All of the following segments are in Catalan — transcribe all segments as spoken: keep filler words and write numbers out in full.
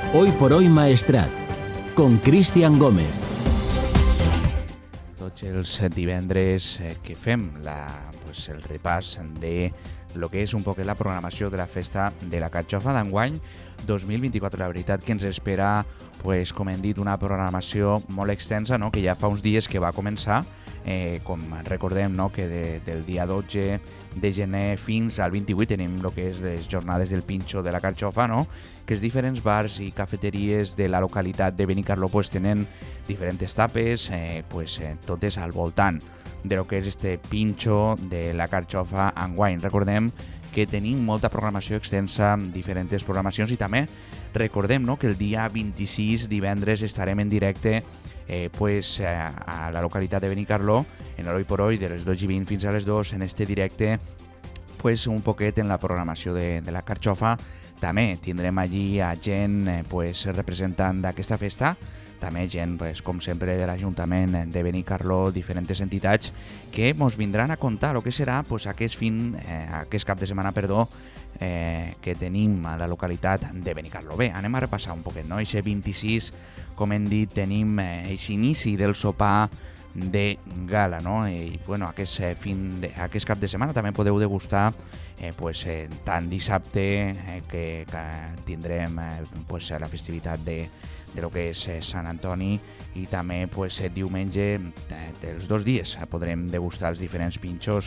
Hoy por Hoy Maestrat, con Cristian Gómez. Tots els divendres que fem la, pues, el repàs de lo que és un poc la programació de la festa de la Carxofa d'enguany dos mil vint-i-quatre. La veritat que ens espera, pues, com hem dit, una programació molt extensa, no? Que ja fa uns dies que va començar, eh, com recordem, no? Que de, del dia dotze de gener fins al vint-i-vuit tenim el que és les jornades del pinxo de la Carxofa, no? Que els diferents bars i cafeteries de la localitat de Benicarló pues, tenen diferents tapes, eh, pues, eh, totes al voltant de lo que és este pinxo de la Carxofa enguany. Recordem que tenim molta programació extensa, diferents programacions, i també recordem, no, que el dia vint-i-sis, divendres, estarem en directe eh, pues, eh, a la localitat de Benicarló, en Hoy por Hoy, de les dotze i vint fins a les dues, en este directe, pues, un poquet en la programació de, de la Carxofa. També tindrem allí a gent eh, pues, representant d'aquesta festa, també gent, pues, com sempre, de l'Ajuntament de Benicarló, diferents entitats que ens vindran a contar el que serà pues, aquest, fin, eh, aquest cap de setmana perdó, eh, que tenim a la localitat de Benicarló. Bé, anem a repassar un poquet, no? Eixe vint-i-sis, com hem dit, tenim eh, inici del sopar de gala, no? I bueno, aquest, eh, fin de, aquest cap de setmana també podeu degustar eh, pues, eh, tant dissabte eh, que, que tindrem eh, pues, la festivitat de de lo que és eh, Sant Antoni, i també pues, eh, diumenge, eh, dels dos dies, eh, podrem degustar els diferents pinxos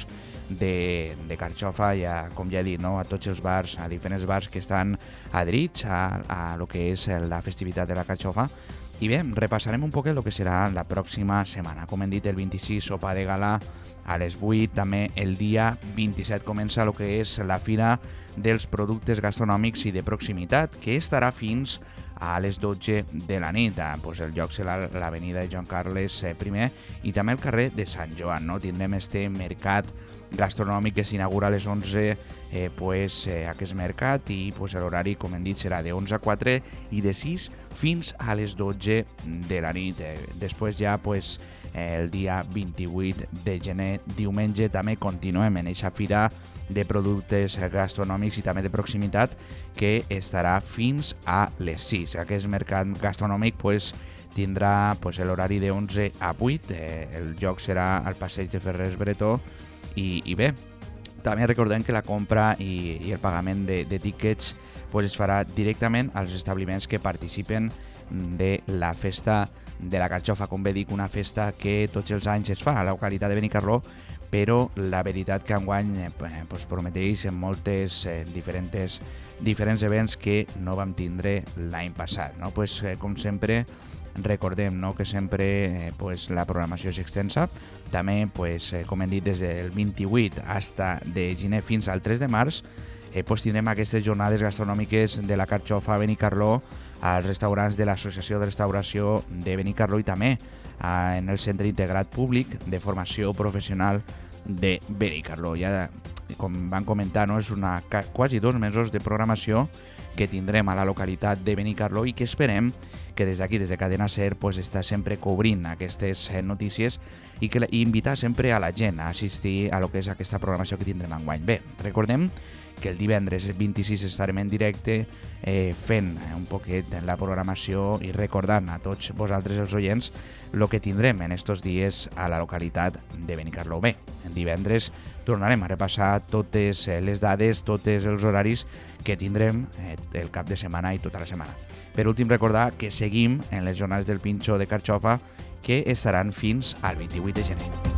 de, de Carxofa, ja, com ja he dit, no? A tots els bars, a diferents bars que estan adherits a, a lo que és la festivitat de la Carxofa. I bé, repassarem un poc el que serà la pròxima setmana. Com hem dit, el vint-i-sis, sopa de gala a les vuit, també el dia vint-i-set comença el que és la Fira dels Productes Gastronòmics i de Proximitat, que estarà fins a les dotze de la nit. Pues el lloc serà l'avenida de Joan Carles I i també el carrer de Sant Joan, no? Tindrem este mercat gastronòmic que s'inaugura a les onze, eh, pues, eh, aquest mercat, i pues, l'horari, com hem dit, serà de onze a quatre i de sis fins a les dotze de la nit. Eh, després ja, pues, eh, el dia vint-i-vuit de gener, diumenge, també continuem en aquesta fira de productes gastronòmics i també de proximitat, que estarà fins a les sis. Aquest mercat gastronòmic pues, tindrà pues, l'horari de onze a vuit, eh, el lloc serà al passeig de Ferrers Bretó, i, i bé, també recordem que la compra i, i el pagament de, de tíquets pues, es farà directament als establiments que participen de la festa de la Carxofa. Com bé dic, una festa que tots els anys es fa a la localitat de Benicarló, però la veritat que enguany eh, pues, prometeix en moltes eh, diferents, diferents events que no vam tindre l'any passat, no? Pues, eh, com sempre, recordem, no, que sempre eh, pues, la programació és extensa. També, pues, eh, com hem dit, des del vint-i-vuit hasta de gener fins al tres de març, eh, pues, tindrem aquestes jornades gastronòmiques de la Carxofa a Benicarló, als restaurants de l'Associació de Restauració de Benicarló, i també eh, en el Centre Integrat Públic de Formació Professional de Benicarló. Ja, com van comentar, no, és una, quasi dos mesos de programació que tindrem a la localitat de Benicarló, i que esperem que des d'aquí, des de Cadena Ser, pues, està sempre cobrint aquestes notícies, i que i invitar sempre a la gent a assistir a lo que és aquesta programació que tindrem enguany. Bé, recordem que el divendres vint-i-sis estarem en directe eh, fent un poquet la programació i recordant a tots vosaltres els oients el que tindrem en estos dies a la localitat de Benicarló. Bé, el divendres tornarem a repassar totes les dades, tots els horaris que tindrem eh, el cap de setmana i tota la setmana. Per últim, recordar que seguim en les jornades del pinxo de Carxofa, que estaran fins al vint-i-vuit de gener.